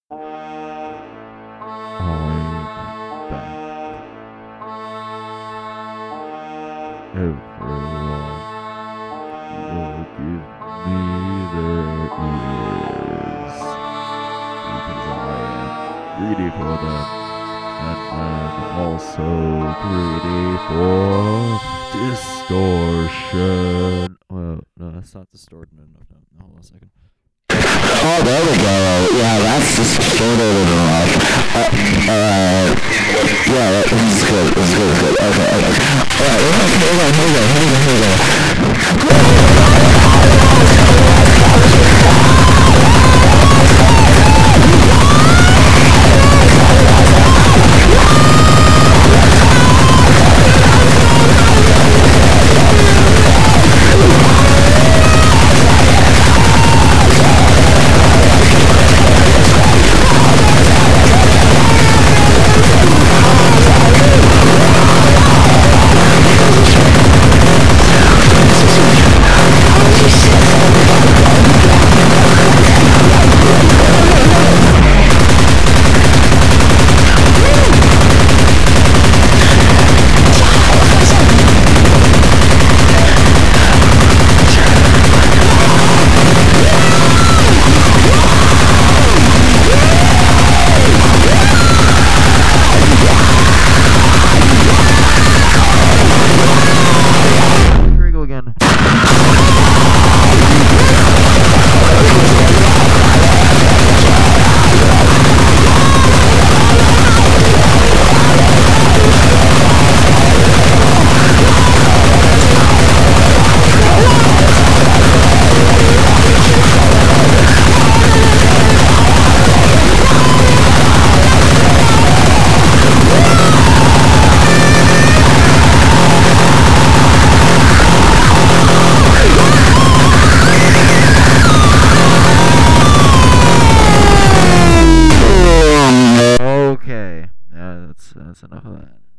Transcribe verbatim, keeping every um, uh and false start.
I'm back. Everyone, will give me their ears, because I am greedy for them, and I'm also greedy for distortion. Well, no, that's not distorted enough. No, no, hold on a second. Oh, there we go. Yeah, that's distorted enough. Uh, uh, yeah, that, this is good. This is good. This is good. Okay, okay. Alright, here we go. Here we go. Here we go. Here we go. Okay, yeah, that's that's enough of that.